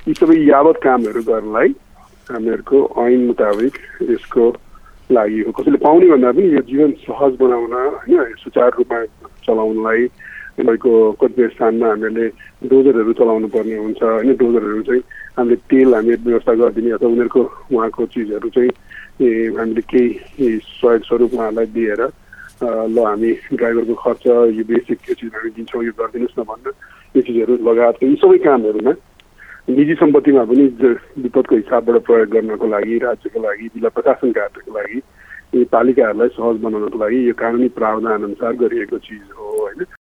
यी सबै यावत कामहरू गर्नलाई हामीहरूको ऐन मुताबिक यसको लागि हो। कसैले पाउने भन्दा पनि यो जीवन सहज बनाउन होइन सुचारू रूपमा चलाउनलाई तपाईँको कतिपय स्थानमा हामीहरूले डोजरहरू चलाउनु पर्ने हुन्छ होइन। डोजरहरू चाहिँ हामीले तेल हामी व्यवस्था गरिदिने अथवा उनीहरूको उहाँको चिजहरू चाहिँ हामीले केही सहयोग स्वरूप उहाँलाई दिएर ल हामी ड्राइभरको खर्च यो बेसिक यो चिज हामी दिन्छौँ यो गरिदिनुहोस् न भन्न यो चिजहरू लगायतको यी सबै कामहरूमा निजी सम्पत्तिमा पनि विपदको हिसाबबाट प्रयोग गर्नको लागि राज्यको लागि जिल्ला प्रशासन कार्यको लागि यी पालिकाहरूलाई सहज बनाउनको लागि यो कानुनी प्रावधान अनुसार गरिएको चिज हो होइन।